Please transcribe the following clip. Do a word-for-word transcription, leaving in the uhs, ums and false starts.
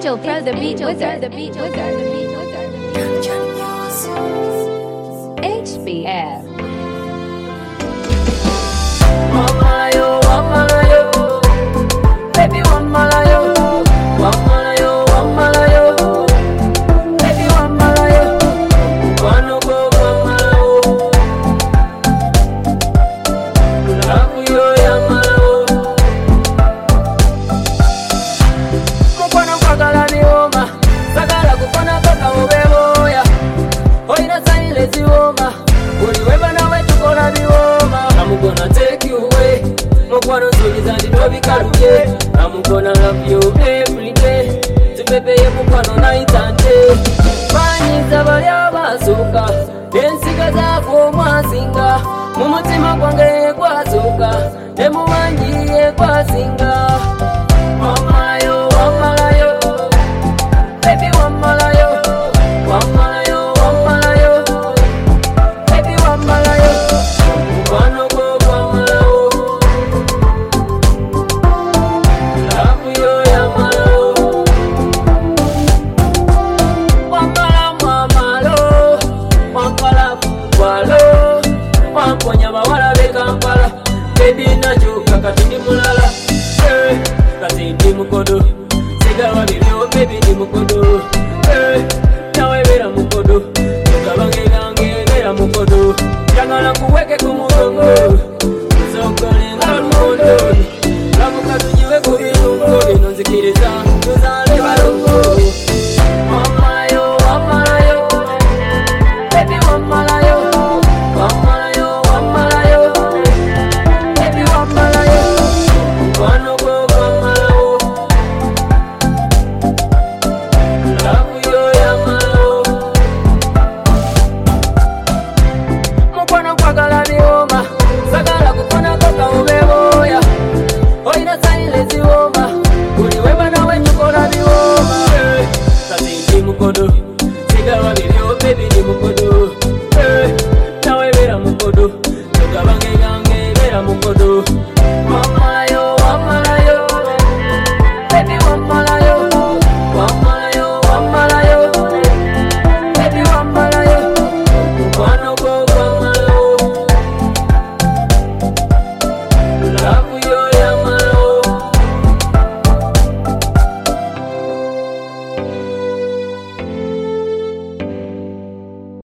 Angel Pro, the beat wizard, the beat wizard, the beat wizard. H B F. Mama yo, mama yo, baby mama yo, mama yo, mama yo, baby mama yo, wanna go mama yo, love you ya mama yo, mukwana kwagala ni oma, sagala kukona kaka obeboya, oina sanile zioma, uliweba nawe tukola biwoma, I'm gonna take you away. Mukwana nzuliza nditobikaluye, I'm gonna love you every day. Tupepeye mukwano night and day. Banyiza bali abasuka, ensiga zako mwasinga, mumutima gwange gwasuka, nemubanjiye gwasinga. Mama yo, mama yo, baby mama yo, mama yo, mama yo, baby mama yo. Mukwano go mama yo, love you ya mama yo. Wambala mama lo, wambala mkwalo, wamponya bawala be Kampala. Baby najuka kati ndi mulala, eh, kati ndi mukodo. Siga wabibyo baby ndi mukodo, eh, nawe bera mukodo. Tugabange gange bera mukodo. Jangala kuweke kumugongo, uzokole nga lumondo. Lamuka tujiwe kubirungo, bino nzikiriza tuzale balongo. Mama yo, mama yo, baby mama yo, mama yo, mama yo, baby mama yo, mukwano go mama yo, love you ya mama yo. Mukwano kwagala biwoma, sagala kukona kaka obeboya, oina sanile ziwoma, uliweba nawe tukola biwoma. Eh, kati ndi mukodo, siga wabibyo baby ndi mukodo, eh, nawe bera mukodo, tugabange gange bera mukodo.